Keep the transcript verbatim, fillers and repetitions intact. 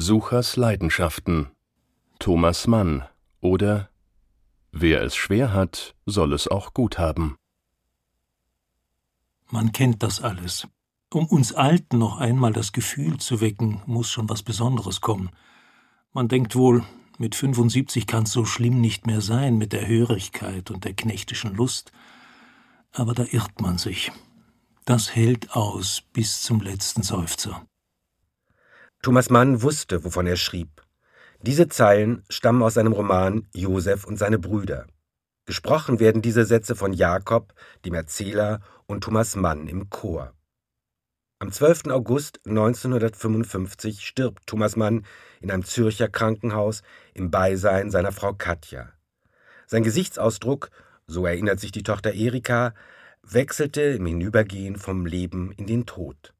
Suchers Leidenschaften, Thomas Mann oder Wer es schwer hat, soll es auch gut haben. Man kennt das alles. Um uns Alten noch einmal das Gefühl zu wecken, muss schon was Besonderes kommen. Man denkt wohl, mit fünfundsiebzig kann's so schlimm nicht mehr sein mit der Hörigkeit und der knechtischen Lust. Aber da irrt man sich. Das hält aus bis zum letzten Seufzer. Thomas Mann wusste, wovon er schrieb. Diese Zeilen stammen aus seinem Roman »Josef und seine Brüder«. Gesprochen werden diese Sätze von Jakob, dem Erzähler, und Thomas Mann im Chor. Am zwölften August neunzehnhundertfünfundfünfzig stirbt Thomas Mann in einem Zürcher Krankenhaus im Beisein seiner Frau Katja. Sein Gesichtsausdruck, so erinnert sich die Tochter Erika, wechselte im Hinübergehen vom Leben in den Tod.